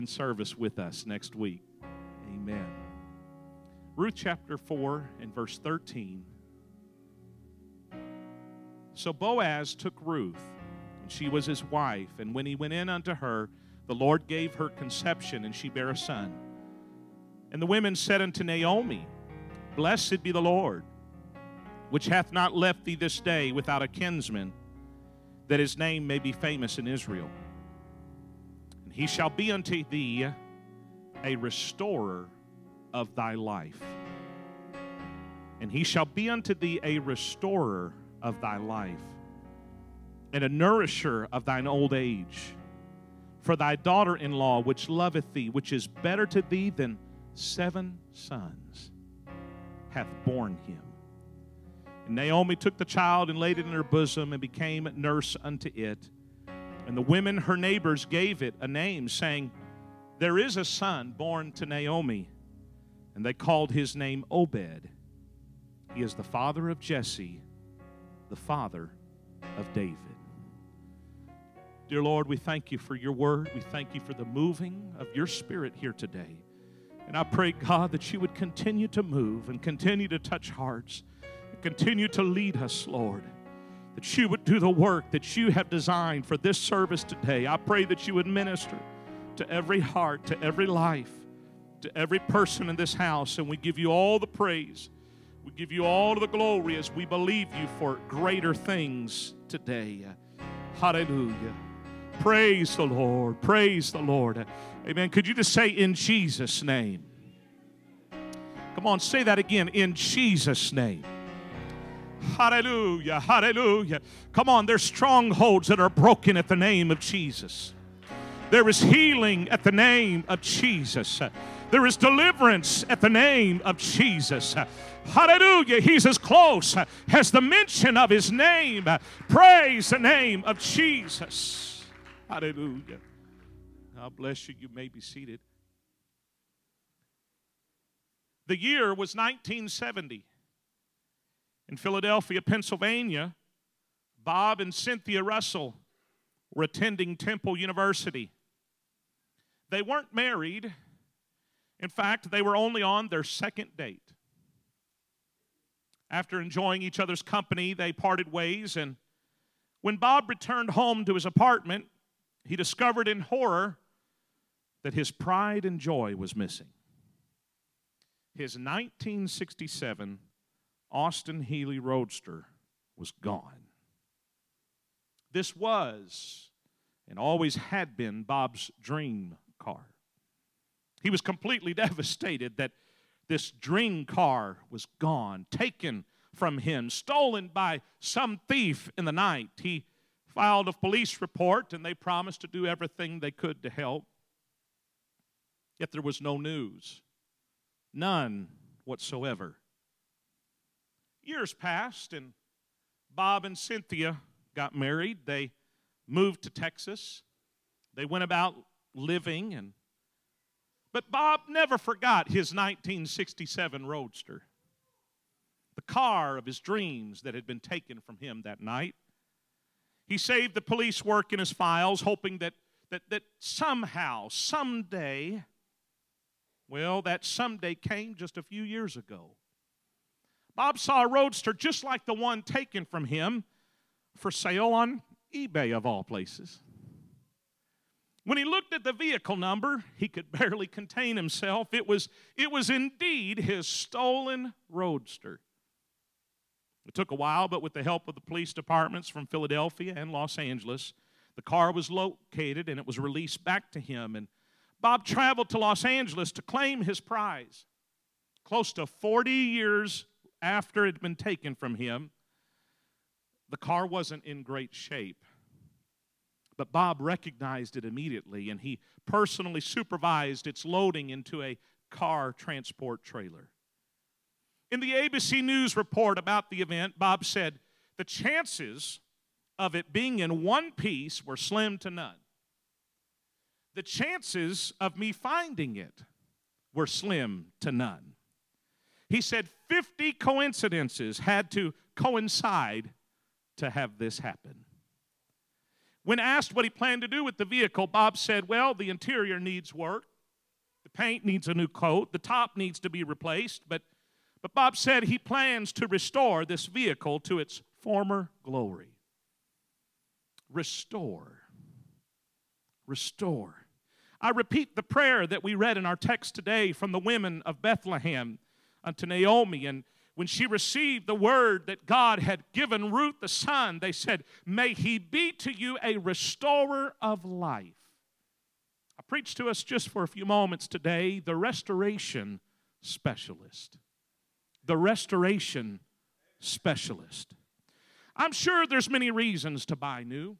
service with us next week. Amen. Ruth chapter 4 and verse 13. So Boaz took Ruth, and she was his wife, and when he went in unto her, the Lord gave her conception, and she bare a son. And the women said unto Naomi, Blessed be the Lord, which hath not left thee this day without a kinsman, that his name may be famous in Israel. And he shall be unto thee a restorer of thy life. And he shall be unto thee a restorer of thy life, and a nourisher of thine old age. For thy daughter-in-law, which loveth thee, which is better to thee than 7 sons, hath borne him. And Naomi took the child and laid it in her bosom, and became nurse unto it. And the women, her neighbors, gave it a name, saying, There is a son born to Naomi. And they called his name Obed. He is the father of Jesse, the father of David. Dear Lord, we thank you for your word. We thank you for the moving of your Spirit here today. And I pray, God, that you would continue to move and continue to touch hearts and continue to lead us, Lord. That you would do the work that you have designed for this service today. I pray that you would minister to every heart, to every life, to every person in this house. And we give you all the praise. We give you all of the glory as we believe you for greater things today. Hallelujah. Praise the Lord. Praise the Lord. Amen. Could you just say, in Jesus' name? Come on, say that again. In Jesus' name. Hallelujah. Hallelujah. Come on, there's strongholds that are broken at the name of Jesus. There is healing at the name of Jesus. There is deliverance at the name of Jesus. Hallelujah. He's as close as the mention of his name. Praise the name of Jesus. Hallelujah. God bless you. You may be seated. The year was 1970. In Philadelphia, Pennsylvania, Bob and Cynthia Russell were attending Temple University. They weren't married. In fact, they were only on their second date. After enjoying each other's company, they parted ways, and when Bob returned home to his apartment, he discovered in horror that his pride and joy was missing. His 1967 Austin Healey Roadster was gone. This was and always had been Bob's dream car. He was completely devastated that this dream car was gone, taken from him, stolen by some thief in the night. He filed a police report, and they promised to do everything they could to help. Yet there was no news. None whatsoever. Years passed, and Bob and Cynthia got married. They moved to Texas. They went about living, but Bob never forgot his 1967 Roadster, the car of his dreams that had been taken from him that night. He saved the police work in his files, hoping that somehow, someday, well, that someday came just a few years ago. Bob saw a Roadster just like the one taken from him for sale on eBay, of all places. When he looked at the vehicle number, he could barely contain himself. It was indeed his stolen Roadster. It took a while, but with the help of the police departments from Philadelphia and Los Angeles, the car was located and it was released back to him. And Bob traveled to Los Angeles to claim his prize. Close to 40 years after it had been taken from him, the car wasn't in great shape. But Bob recognized it immediately, and he personally supervised its loading into a car transport trailer. In the ABC News report about the event, Bob said, the chances of it being in one piece were slim to none. The chances of me finding it were slim to none. He said 50 coincidences had to coincide to have this happen. When asked what he planned to do with the vehicle, Bob said, well, the interior needs work. The paint needs a new coat. The top needs to be replaced. But Bob said he plans to restore this vehicle to its former glory. Restore. Restore. I repeat the prayer that we read in our text today from the women of Bethlehem unto Naomi. And when she received the word that God had given Ruth the son, they said, may he be to you a restorer of life. I preached to us just for a few moments today, the restoration specialist. The restoration specialist. I'm sure there's many reasons to buy new.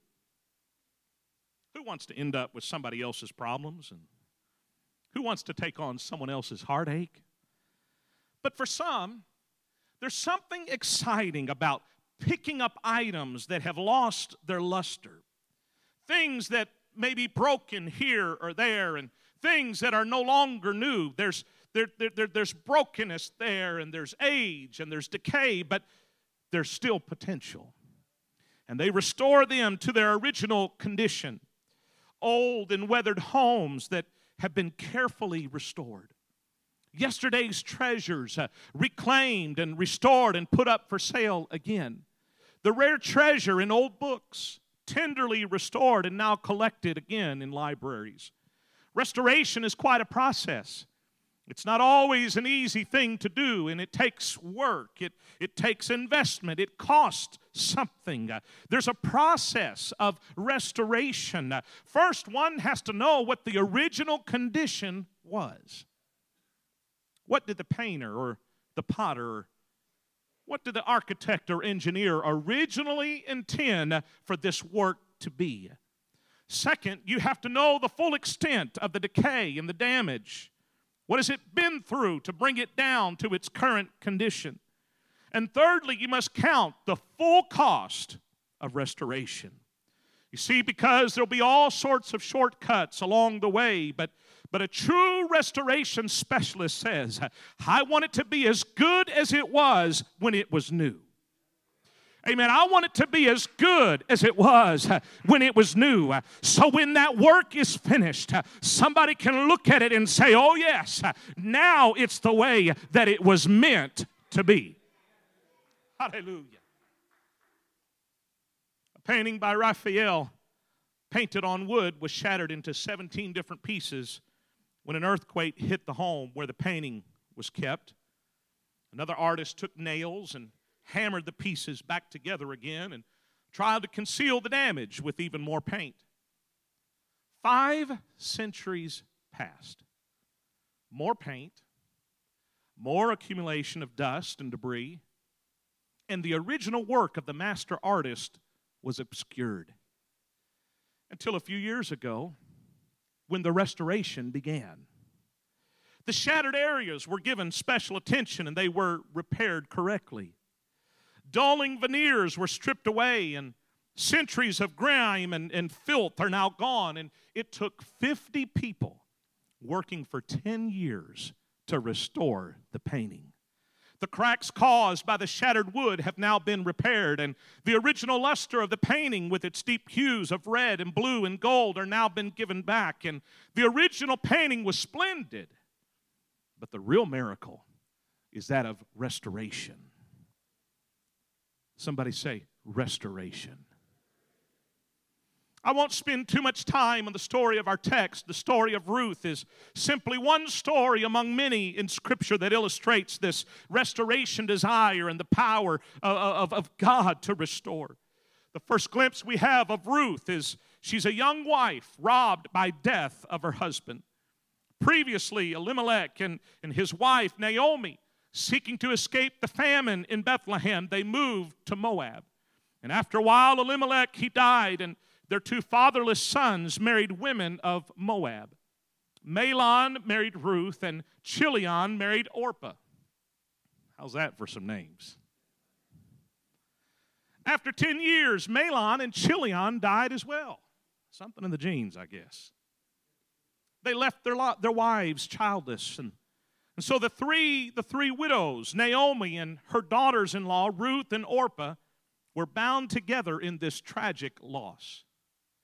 Who wants to end up with somebody else's problems? And who wants to take on someone else's heartache? But for some, there's something exciting about picking up items that have lost their luster. Things that may be broken here or there, and things that are no longer new. There's brokenness there, and there's age, and there's decay, but there's still potential. And they restore them to their original condition. Old and weathered homes that have been carefully restored. Yesterday's treasures reclaimed and restored and put up for sale again. The rare treasure in old books, tenderly restored and now collected again in libraries. Restoration is quite a process. It's not always an easy thing to do, and it takes work. It takes investment. It costs something. There's a process of restoration. First, one has to know what the original condition was. What did the painter or the potter, what did the architect or engineer originally intend for this work to be? Second, you have to know the full extent of the decay and the damage. What has it been through to bring it down to its current condition? And thirdly, you must count the full cost of restoration. You see, because there'll be all sorts of shortcuts along the way, but a true restoration specialist says, I want it to be as good as it was when it was new. Amen. I want it to be as good as it was when it was new. So when that work is finished, somebody can look at it and say, oh yes, now it's the way that it was meant to be. Hallelujah. A painting by Raphael, painted on wood, was shattered into 17 different pieces when an earthquake hit the home where the painting was kept. Another artist took nails and hammered the pieces back together again and tried to conceal the damage with even more paint. 5 centuries passed. More paint, more accumulation of dust and debris, and the original work of the master artist was obscured. Until a few years ago, when the restoration began. The shattered areas were given special attention and they were repaired correctly. Dulling veneers were stripped away, and centuries of grime and filth are now gone. And it took 50 people working for 10 years to restore the painting. The cracks caused by the shattered wood have now been repaired, and the original luster of the painting with its deep hues of red and blue and gold are now been given back. And the original painting was splendid. But the real miracle is that of restoration. Somebody say, restoration. I won't spend too much time on the story of our text. The story of Ruth is simply one story among many in Scripture that illustrates this restoration desire and the power of God to restore. The first glimpse we have of Ruth is she's a young wife robbed by death of her husband. Previously, Elimelech and his wife, Naomi, seeking to escape the famine in Bethlehem, they moved to Moab. And after a while, Elimelech, he died, and their 2 fatherless sons married women of Moab. Mahlon married Ruth, and Chilion married Orpah. How's that for some names? After 10 years, Mahlon and Chilion died as well. Something in the genes, I guess. They left their wives childless, and so the three widows, Naomi and her daughters-in-law, Ruth and Orpah, were bound together in this tragic loss.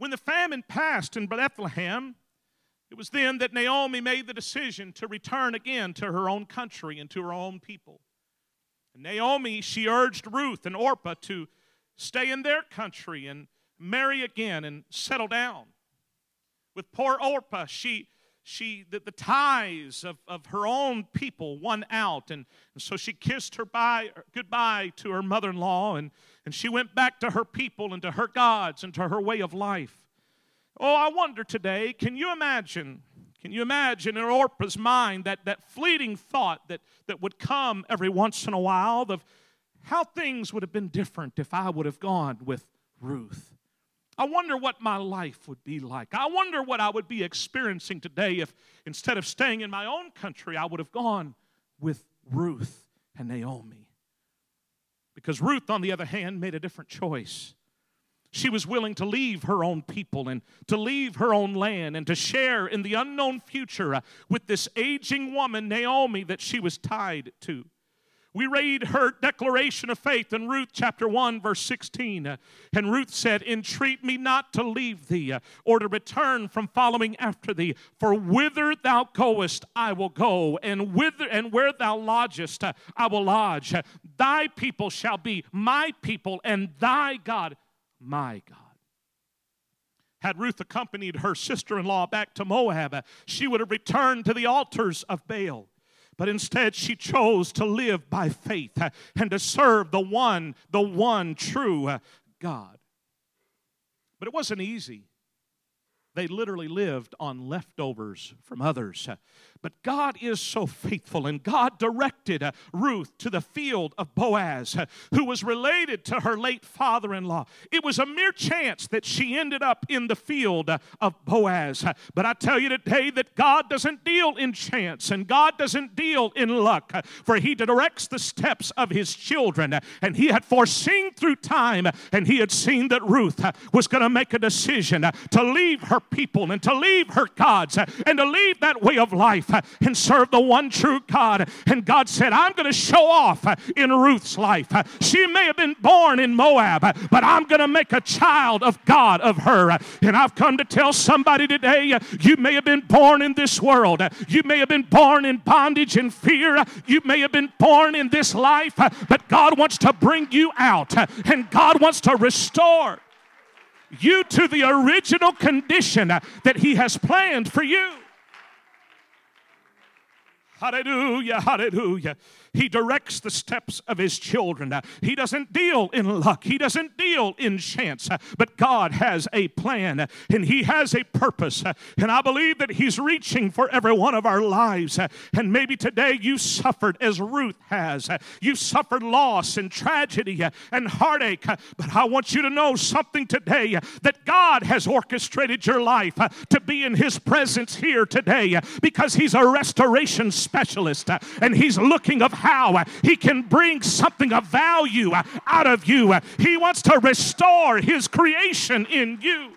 When the famine passed in Bethlehem, it was then that Naomi made the decision to return again to her own country and to her own people. And Naomi, she urged Ruth and Orpah to stay in their country and marry again and settle down. With poor Orpah, the ties of her own people won out, and so she kissed her goodbye to her mother-in-law, and she went back to her people and to her gods and to her way of life. Oh, I wonder today, can you imagine in Orpah's mind that fleeting thought that would come every once in a while of how things would have been different if I would have gone with Ruth? I wonder what my life would be like. I wonder what I would be experiencing today if instead of staying in my own country, I would have gone with Ruth and Naomi. Because Ruth, on the other hand, made a different choice. She was willing to leave her own people and to leave her own land and to share in the unknown future with this aging woman, Naomi, that she was tied to. We read her declaration of faith in Ruth chapter 1, verse 16. And Ruth said, "Entreat me not to leave thee, or to return from following after thee. For whither thou goest, I will go, and where thou lodgest, I will lodge. Thy people shall be my people, and thy God, my God." Had Ruth accompanied her sister-in-law back to Moab, she would have returned to the altars of Baal. But instead, she chose to live by faith and to serve the one true God. But it wasn't easy. They literally lived on leftovers from others. But God is so faithful, and God directed Ruth to the field of Boaz, who was related to her late father-in-law. It was a mere chance that she ended up in the field of Boaz. But I tell you today that God doesn't deal in chance, and God doesn't deal in luck, for He directs the steps of His children. And He had foreseen through time, and He had seen that Ruth was going to make a decision to leave her people and to leave her gods and to leave that way of life and serve the one true God. And God said, I'm going to show off in Ruth's life. She may have been born in Moab, but I'm going to make a child of God of her. And I've come to tell somebody today, you may have been born in this world. You may have been born in bondage and fear. You may have been born in this life, but God wants to bring you out, and God wants to restore you to the original condition that He has planned for you. Hallelujah, hallelujah. He directs the steps of His children. He doesn't deal in luck. He doesn't deal in chance. But God has a plan, and He has a purpose. And I believe that He's reaching for every one of our lives. And maybe today you suffered as Ruth has. You suffered loss and tragedy and heartache. But I want you to know something today, that God has orchestrated your life to be in His presence here today, because He's a restoration specialist, and He's looking of how He can bring something of value out of you. He wants to restore His creation in you.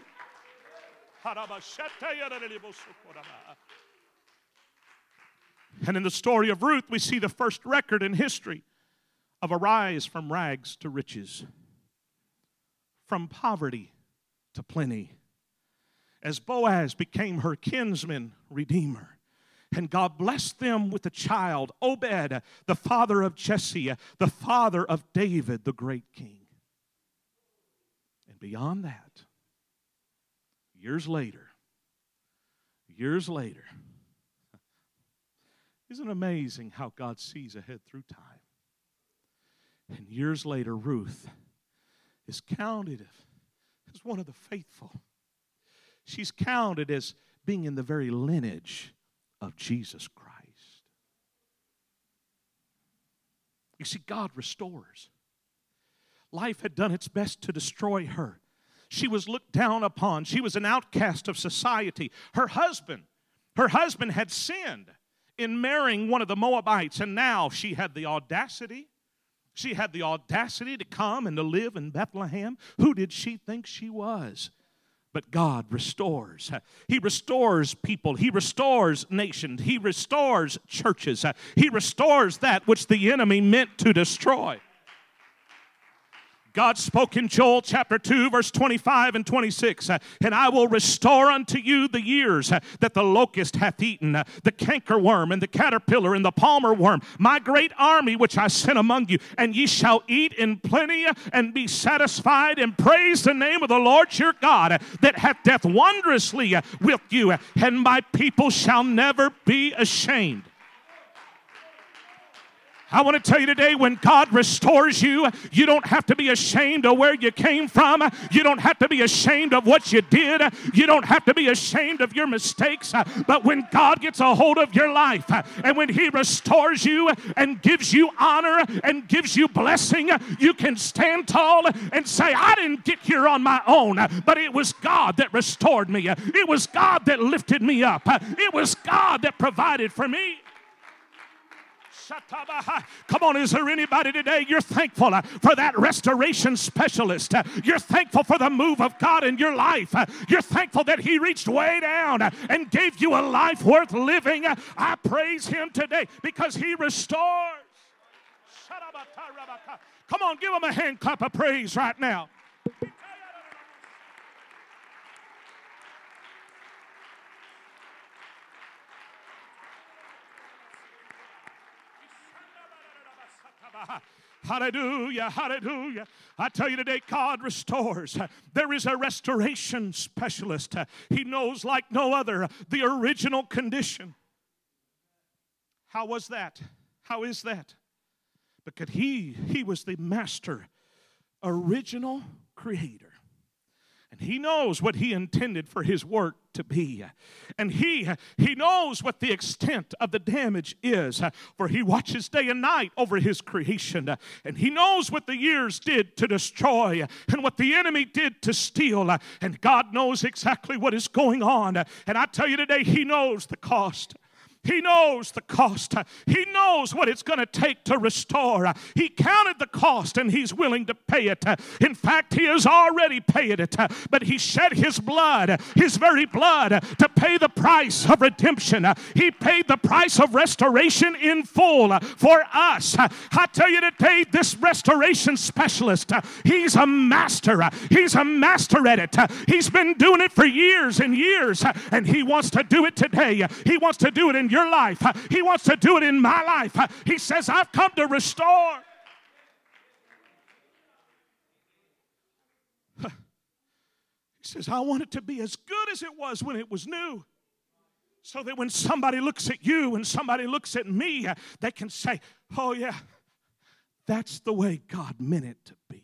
And in the story of Ruth, we see the first record in history of a rise from rags to riches, from poverty to plenty, as Boaz became her kinsman redeemer. And God blessed them with a child, Obed, the father of Jesse, the father of David, the great king. And beyond that, years later, isn't it amazing how God sees ahead through time? And years later, Ruth is counted as one of the faithful. She's counted as being in the very lineage of Jesus Christ. You see, God restores. Life had done its best to destroy her. She was looked down upon. She was an outcast of society. Her husband had sinned in marrying one of the Moabites, and now she had the audacity. She had the audacity to come and to live in Bethlehem. Who did she think she was? But God restores. He restores people. He restores nations. He restores churches. He restores that which the enemy meant to destroy. God spoke in Joel chapter 2, verse 25 and 26, and I will restore unto you the years that the locust hath eaten, the cankerworm and the caterpillar and the palmer worm, my great army which I sent among you, and ye shall eat in plenty and be satisfied, and praise the name of the Lord your God that hath dealt wondrously with you, and my people shall never be ashamed. I want to tell you today, when God restores you, you don't have to be ashamed of where you came from. You don't have to be ashamed of what you did. You don't have to be ashamed of your mistakes. But when God gets a hold of your life, and when He restores you and gives you honor and gives you blessing, you can stand tall and say, I didn't get here on my own, but it was God that restored me. It was God that lifted me up. It was God that provided for me. Come on, is there anybody today you're thankful for that restoration specialist? You're thankful for the move of God in your life. You're thankful that He reached way down and gave you a life worth living. I praise Him today because He restores. Come on, give Him a hand clap of praise right now. Hallelujah, hallelujah. I tell you today, God restores. There is a restoration specialist. He knows like no other the original condition. How was that? How is that? Because he was the master, original creator. And He knows what He intended for His work to be. And He knows what the extent of the damage is. For He watches day and night over His creation. And He knows what the years did to destroy and what the enemy did to steal. And God knows exactly what is going on. And I tell you today, He knows the cost. He knows the cost. He knows what it's going to take to restore. He counted the cost and He's willing to pay it. In fact, He has already paid it. But He shed His blood, His very blood, to pay the price of redemption. He paid the price of restoration in full for us. I tell you today, this restoration specialist, he's a master. He's a master at it. He's been doing it for years and years, and He wants to do it today. He wants to do it in your life. He wants to do it in my life. He says, I've come to restore. He says, I want it to be as good as it was when it was new. So that when somebody looks at you and somebody looks at me, they can say, oh yeah, that's the way God meant it to be.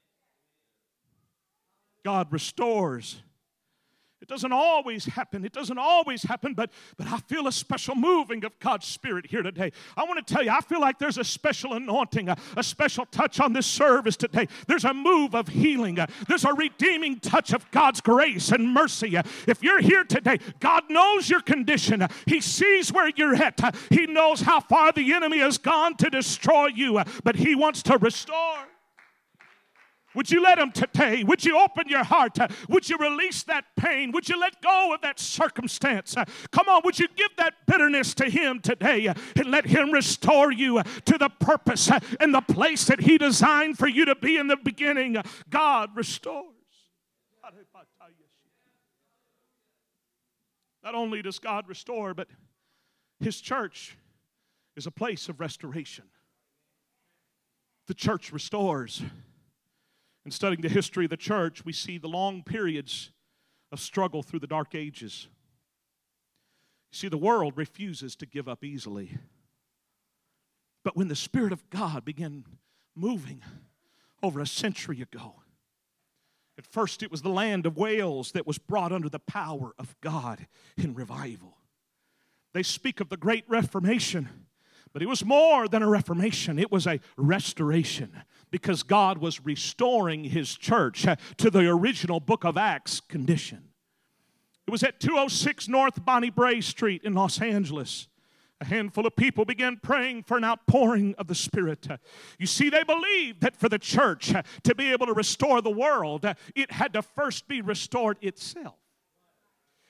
God restores. It doesn't always happen. It doesn't always happen, but I feel a special moving of God's Spirit here today. I want to tell you, I feel like there's a special anointing, a special touch on this service today. There's a move of healing. There's a redeeming touch of God's grace and mercy. If you're here today, God knows your condition. He sees where you're at. He knows how far the enemy has gone to destroy you, but He wants to restore. Would you let Him today? Would you open your heart? Would you release that pain? Would you let go of that circumstance? Come on, would you give that bitterness to Him today and let Him restore you to the purpose and the place that He designed for you to be in the beginning? God restores. Not only does God restore, but His church is a place of restoration. The church restores. In studying the history of the church, we see the long periods of struggle through the dark ages. You see, the world refuses to give up easily. But when the Spirit of God began moving over a century ago, at first it was the land of Wales that was brought under the power of God in revival. They speak of the Great Reformation, but it was more than a reformation. It was a restoration because God was restoring His church to the original book of Acts condition. It was at 206 North Bonnie Bray Street in Los Angeles. A handful of people began praying for an outpouring of the Spirit. You see, they believed that for the church to be able to restore the world, it had to first be restored itself.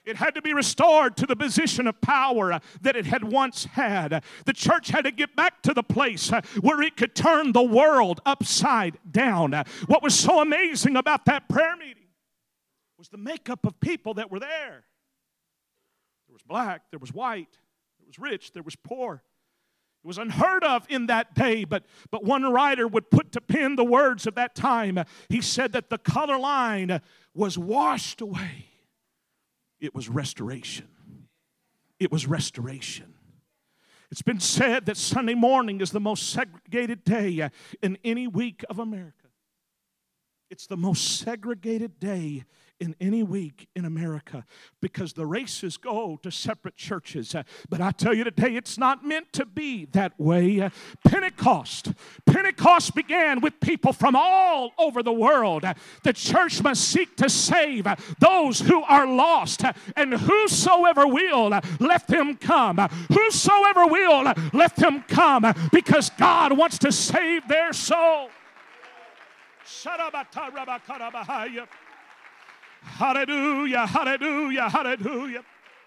It had to be restored to the position of power that it had once had. The church had to get back to the place where it could turn the world upside down. What was so amazing about that prayer meeting was the makeup of people that were there. There was black, there was white, there was rich, there was poor. It was unheard of in that day, but one writer would put to pen the words of that time. He said that the color line was washed away. It was restoration. It was restoration. It's been said that Sunday morning is the most segregated day in any week of America. It's the most segregated day in any week in America because the races go to separate churches. But I tell you today, it's not meant to be that way. Pentecost began with people from all over the world. The church must seek to save those who are lost, and whosoever will, let them come. Whosoever will, let them come, because God wants to save their soul. Hallelujah, hallelujah, hallelujah.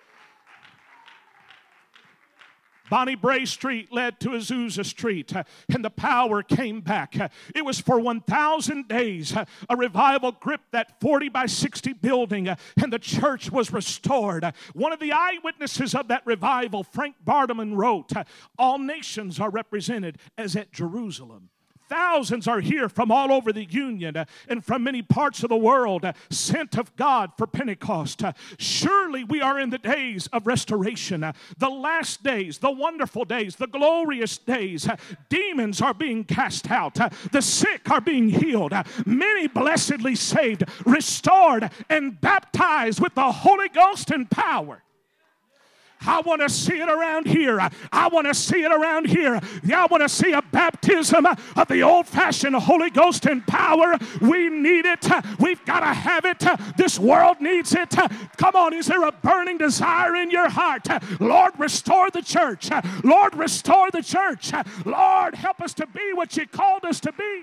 Bonnie Bray Street led to Azusa Street, and the power came back. It was for 1,000 days. A revival gripped that 40 by 60 building, and the church was restored. One of the eyewitnesses of that revival, Frank Bartleman, wrote, "All nations are represented as at Jerusalem. Thousands are here from all over the Union and from many parts of the world, sent of God for Pentecost. Surely we are in the days of restoration, the last days, the wonderful days, the glorious days. Demons are being cast out. The sick are being healed. Many blessedly saved, restored, and baptized with the Holy Ghost and power." I want to see it around here. I want to see it around here. Yeah, I want to see a baptism of the old-fashioned Holy Ghost and power. We need it. We've got to have it. This world needs it. Come on, is there a burning desire in your heart? Lord, restore the church. Lord, restore the church. Lord, help us to be what you called us to be.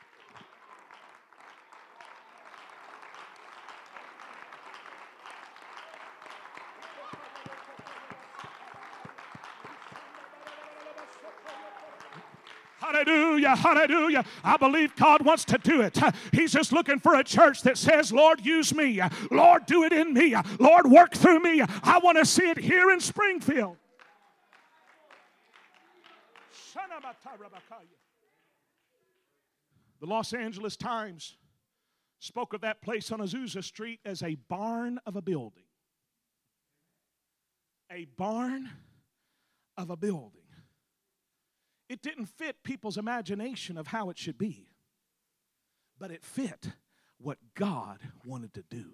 Hallelujah, hallelujah. I believe God wants to do it. He's just looking for a church that says, Lord, use me. Lord, do it in me. Lord, work through me. I want to see it here in Springfield. The Los Angeles Times spoke of that place on Azusa Street as a barn of a building. A barn of a building. It didn't fit people's imagination of how it should be, but it fit what God wanted to do.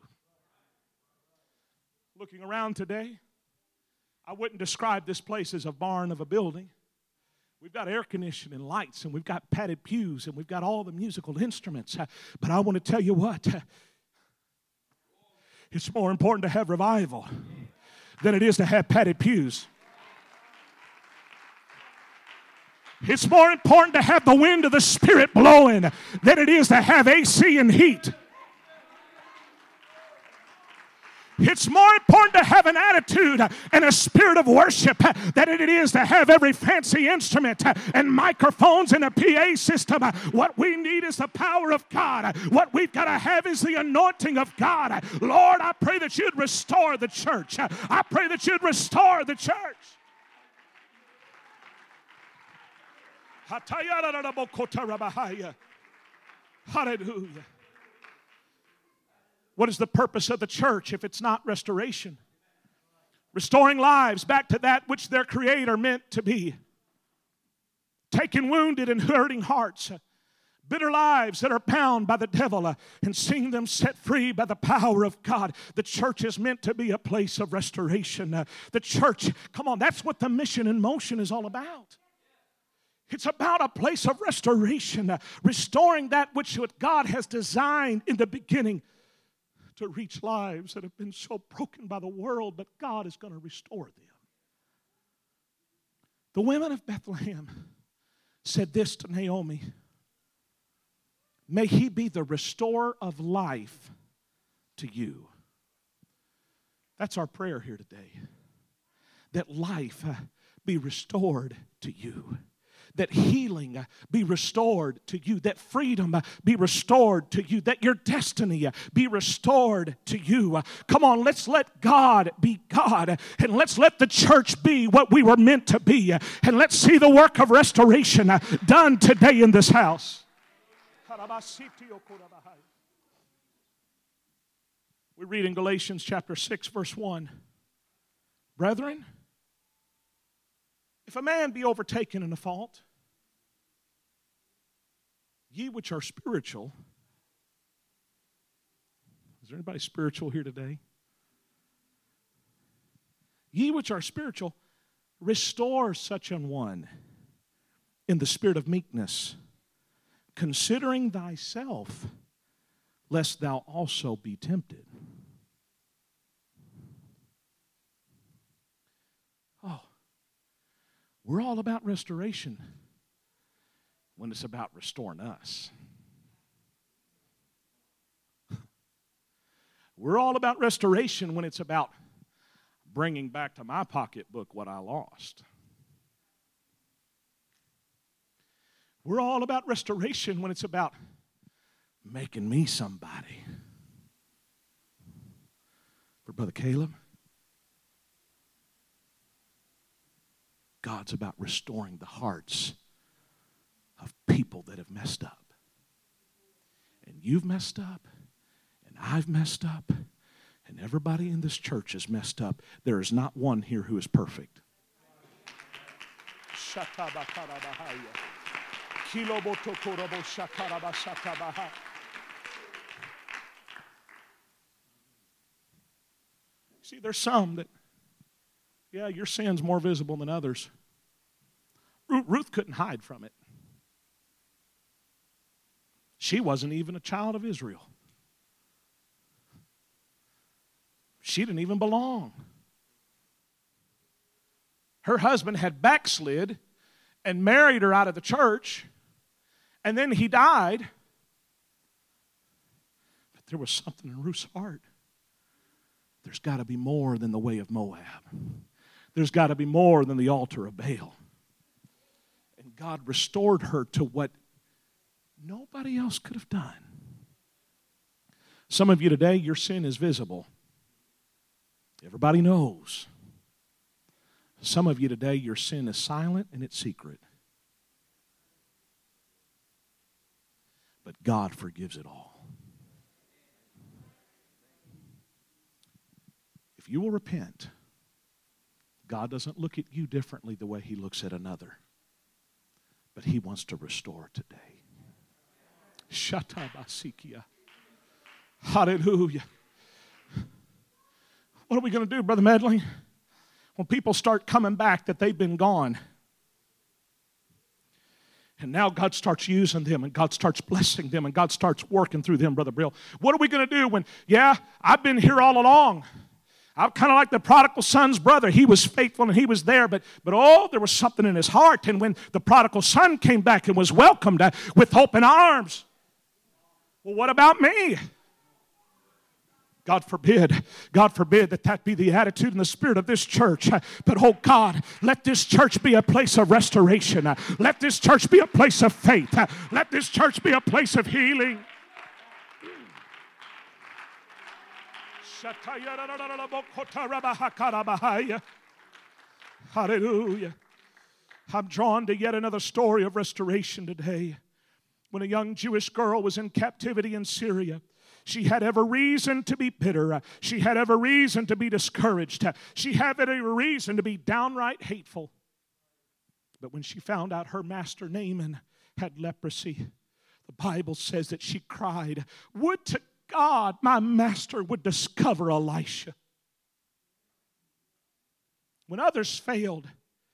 Looking around today, I wouldn't describe this place as a barn of a building. We've got air conditioning, lights, and we've got padded pews, and we've got all the musical instruments. But I want to tell you what, it's more important to have revival than it is to have padded pews. It's more important to have the wind of the Spirit blowing than it is to have AC and heat. It's more important to have an attitude and a spirit of worship than it is to have every fancy instrument and microphones and a PA system. What we need is the power of God. What we've got to have is the anointing of God. Lord, I pray that you'd restore the church. I pray that you'd restore the church. Hallelujah. What is the purpose of the church if it's not restoration? Restoring lives back to that which their Creator meant to be. Taking wounded and hurting hearts, bitter lives that are bound by the devil, and seeing them set free by the power of God. The church is meant to be a place of restoration. The church, come on, that's what the mission in motion is all about. It's about a place of restoration, restoring that which God has designed in the beginning to reach lives that have been so broken by the world, but God is going to restore them. The women of Bethlehem said this to Naomi: "May he be the restorer of life to you." That's our prayer here today. That life be restored to you. That healing be restored to you. That freedom be restored to you. That your destiny be restored to you. Come on, let's let God be God. And let's let the church be what we were meant to be. And let's see the work of restoration done today in this house. We read in Galatians chapter 6, verse 1. Brethren, if a man be overtaken in a fault, ye which are spiritual, is there anybody spiritual here today? Ye which are spiritual, restore such an one in the spirit of meekness, considering thyself, lest thou also be tempted. Oh, we're all about restoration when it's about restoring us. We're all about restoration when it's about bringing back to my pocketbook what I lost. We're all about restoration when it's about making me somebody. For Brother Caleb, God's about restoring the hearts of people that have messed up. And you've messed up, and I've messed up, and everybody in this church is messed up. There is not one here who is perfect. See, there's some that, yeah, your sin's more visible than others. Ruth couldn't hide from it. She wasn't even a child of Israel. She didn't even belong. Her husband had backslid and married her out of the church, and then he died. But there was something in Ruth's heart. There's got to be more than the way of Moab. There's got to be more than the altar of Baal. And God restored her to what nobody else could have done. Some of you today, your sin is visible. Everybody knows. Some of you today, your sin is silent and it's secret. But God forgives it all. If you will repent, God doesn't look at you differently the way He looks at another. But He wants to restore today. Shatabasikia. Hallelujah. What are we going to do, Brother Medley? When people start coming back that they've been gone. And now God starts using them, and God starts blessing them, and God starts working through them, Brother Brill. What are we going to do when, yeah, I've been here all along. I'm kind of like the prodigal son's brother. He was faithful and he was there, but oh, there was something in his heart. And when the prodigal son came back and was welcomed with open arms, well, what about me? God forbid that be the attitude and the spirit of this church. But oh God, let this church be a place of restoration. Let this church be a place of faith. Let this church be a place of healing. Hallelujah. I'm drawn to yet another story of restoration today. When a young Jewish girl was in captivity in Syria, she had every reason to be bitter. She had every reason to be discouraged. She had every reason to be downright hateful. But when she found out her master Naaman had leprosy, the Bible says that she cried, "Would to God my master would discover Elisha." When others failed,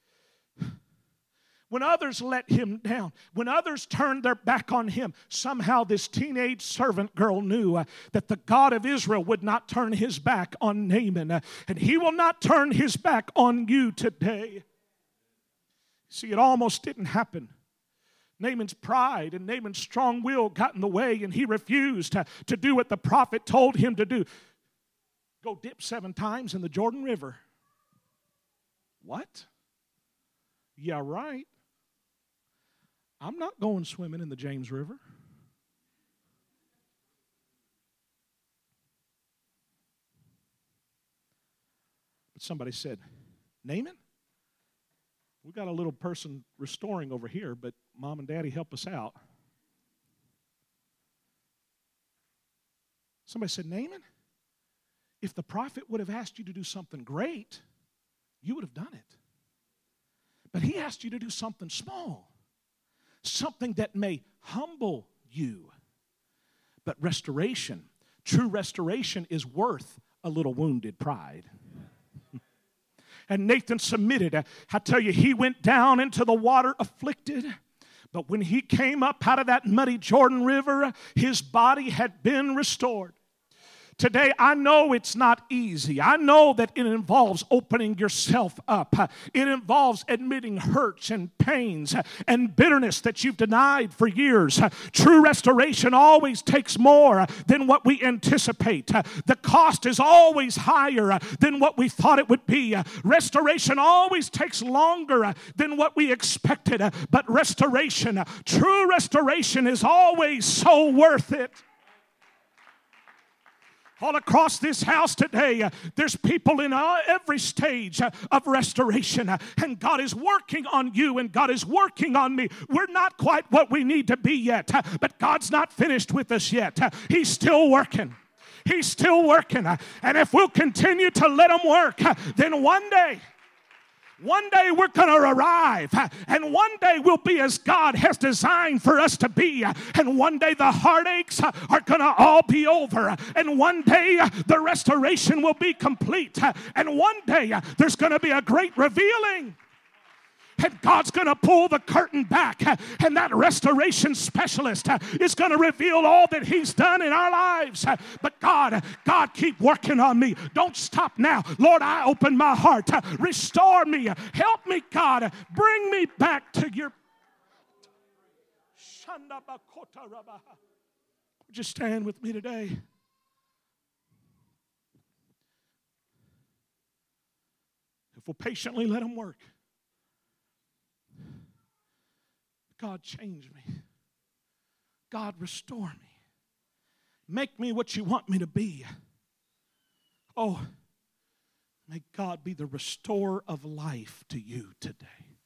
when others let him down, when others turned their back on him, somehow this teenage servant girl knew that the God of Israel would not turn His back on Naaman, and He will not turn His back on you today. See, it almost didn't happen. Naaman's pride and Naaman's strong will got in the way, and he refused to do what the prophet told him to do. Go dip 7 times in the Jordan River. What? Yeah, right. I'm not going swimming in the James River. But somebody said, Naaman, we got a little person restoring over here, but Mom and Daddy help us out. Somebody said, Naaman, if the prophet would have asked you to do something great, you would have done it. But he asked you to do something small, something that may humble you. But restoration, true restoration, is worth a little wounded pride. And Nathan submitted. I tell you, he went down into the water afflicted. But when he came up out of that muddy Jordan River, his body had been restored. Today, I know it's not easy. I know that it involves opening yourself up. It involves admitting hurts and pains and bitterness that you've denied for years. True restoration always takes more than what we anticipate. The cost is always higher than what we thought it would be. Restoration always takes longer than what we expected. But restoration, true restoration, is always so worth it. All across this house today, there's people in every stage of restoration. And God is working on you and God is working on me. We're not quite what we need to be yet, but God's not finished with us yet. He's still working. He's still working. And if we'll continue to let Him work, then one day we're going to arrive, and one day we'll be as God has designed for us to be, and one day the heartaches are going to all be over, and one day the restoration will be complete, and one day there's going to be a great revealing. And God's going to pull the curtain back, and that restoration specialist is going to reveal all that He's done in our lives. But God, keep working on me. Don't stop now. Lord, I open my heart. Restore me. Help me, God. Bring me back to your... Would you stand with me today? If we'll patiently let Him work. God, change me. God, restore me. Make me what you want me to be. Oh, may God be the restorer of life to you today.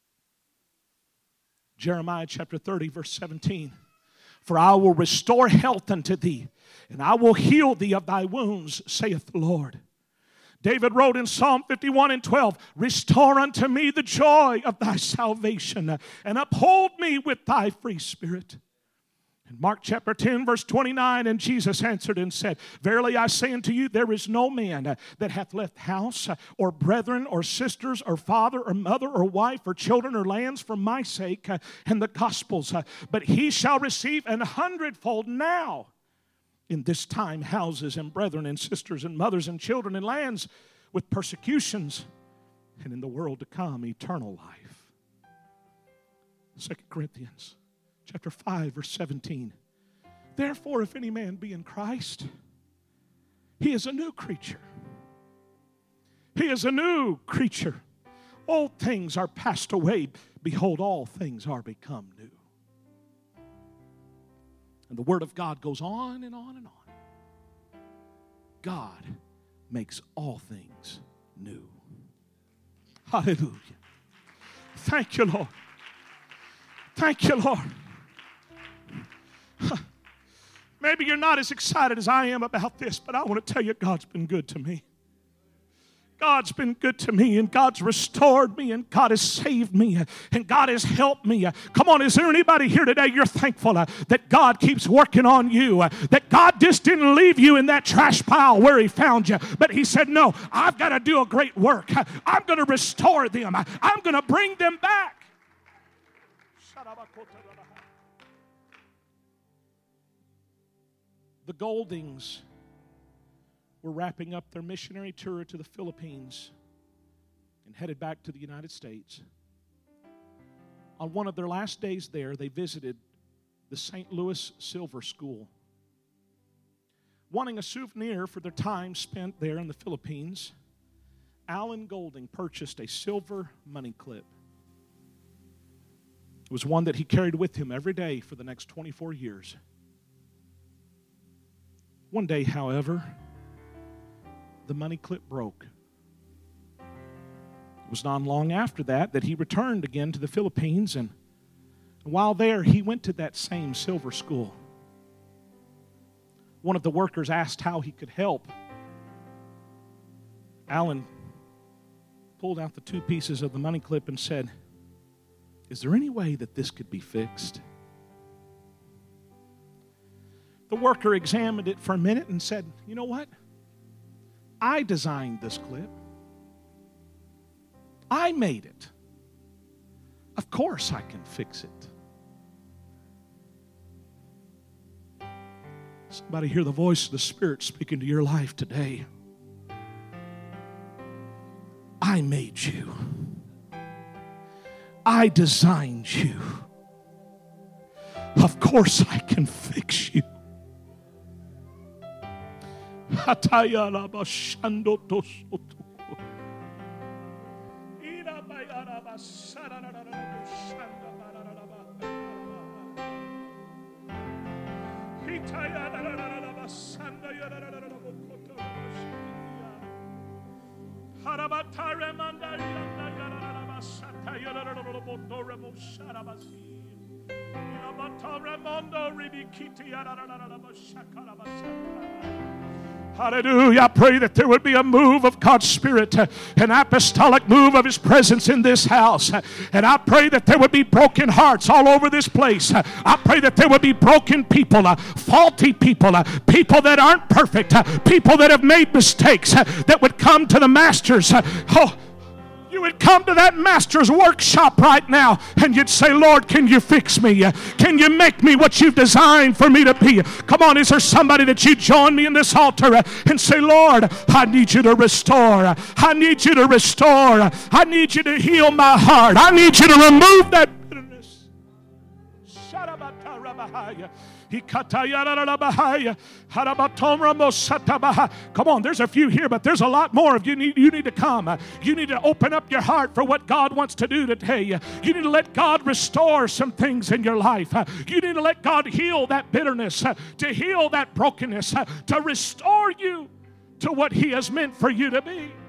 Jeremiah chapter 30, verse 17. For I will restore health unto thee, and I will heal thee of thy wounds, saith the Lord. David wrote in Psalm 51 and 12, restore unto me the joy of thy salvation, and uphold me with thy free spirit. In Mark chapter 10, verse 29, and Jesus answered and said, verily I say unto you, there is no man that hath left house, or brethren, or sisters, or father, or mother, or wife, or children, or lands for my sake and the gospel's, but he shall receive 100-fold now. In this time, houses and brethren and sisters and mothers and children and lands with persecutions, and in the world to come, eternal life. 2 Corinthians chapter 5, verse 17. Therefore, if any man be in Christ, he is a new creature. He is a new creature. Old things are passed away. Behold, all things are become new. And the Word of God goes on and on and on. God makes all things new. Hallelujah. Thank you, Lord. Thank you, Lord. Maybe you're not as excited as I am about this, but I want to tell you God's been good to me. God's been good to me, and God's restored me, and God has saved me, and God has helped me. Come on, is there anybody here today you're thankful that God keeps working on you, that God just didn't leave you in that trash pile where He found you, but He said, no, I've got to do a great work. I'm going to restore them. I'm going to bring them back. The Goldings were wrapping up their missionary tour to the Philippines and headed back to the United States. On one of their last days there, they visited the St. Louis Silver School. Wanting a souvenir for their time spent there in the Philippines, Alan Golding purchased a silver money clip. It was one that he carried with him every day for the next 24 years. One day, however, the money clip broke. It was not long after that he returned again to the Philippines, and while there, he went to that same silver school. One of the workers asked how he could help. Alan pulled out the 2 pieces of the money clip and said, "Is there any way that this could be fixed?" The worker examined it for a minute and said, "You know what? I designed this clip. I made it. Of course I can fix it." Somebody hear the voice of the Spirit speaking to your life today. I made you. I designed you. Of course I can fix you. Hallelujah. I pray that there would be a move of God's Spirit, an apostolic move of His presence in this house. And I pray that there would be broken hearts all over this place. I pray that there would be broken people, faulty people, people that aren't perfect, people that have made mistakes, that would come to the Master's. You would come to that Master's workshop right now and you'd say, "Lord, can you fix me? Can you make me what you've designed for me to be?" Come on, is there somebody that you join me in this altar and say, "Lord, I need you to restore. I need you to restore. I need you to heal my heart. I need you to remove that bitterness." Come on, there's a few here, but there's a lot more of you. You need to come. You need to open up your heart for what God wants to do today. You need to let God restore some things in your life. You need to let God heal that bitterness, to heal that brokenness, to restore you to what He has meant for you to be.